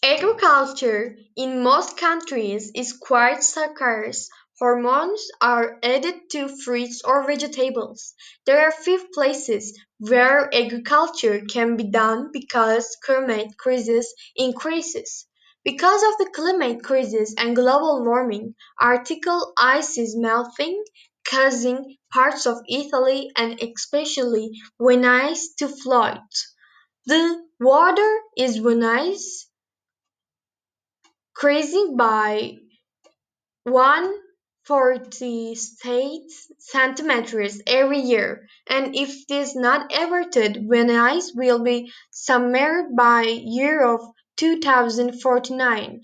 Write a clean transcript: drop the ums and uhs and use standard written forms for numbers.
Agriculture in most countries is quite scarce. Hormones are added to fruits or vegetables. There are few places where agriculture can be done because climate crisis increases. Because of the climate crisis and global warming, Arctic ice is melting, causing parts of Italy and especially Venice to flood. The water is Venice increasing by 148 centimeters every year, and if it is not averted, Venice will be submerged by year of 2049.